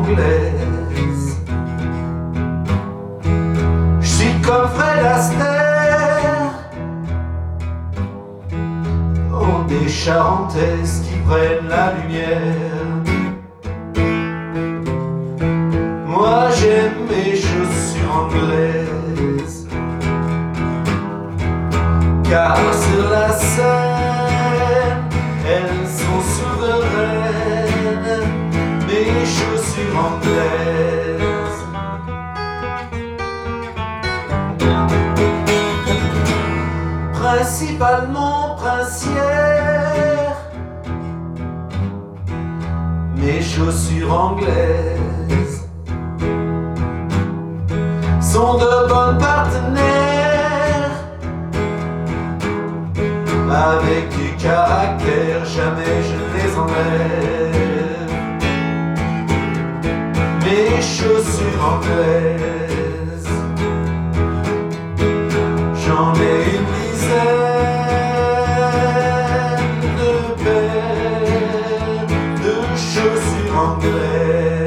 anglaise. Je suis comme Fred Astaire, oh, des charentaises qui prennent la lumière. Moi j'aime mes chaussures anglaises, car sur la scène elles sont souveraines, mes chaussures anglaises. Principalement princières, mes chaussures anglaises sont de bonnes partenaires, avec du caractère, jamais je ne les enlève. Mes chaussures anglaises, j'en ai une dizaine de paires de chaussures anglaises.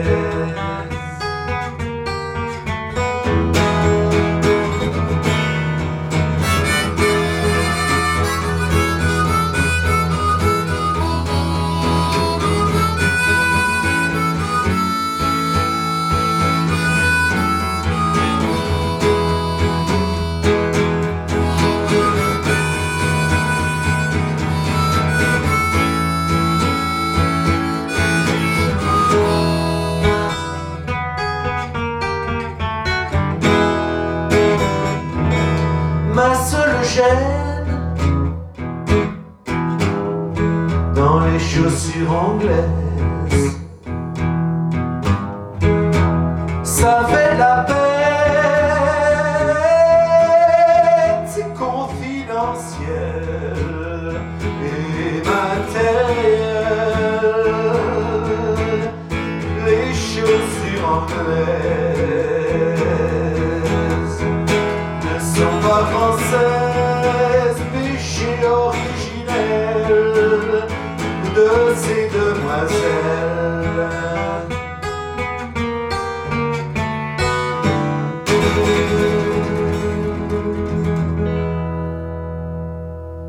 Ma seule gêne dans les chaussures anglaises, ça fait la peine, c'est confidentiel et matériel. Les chaussures anglaises ne sont pas françaises, péché originel de ces demoiselles.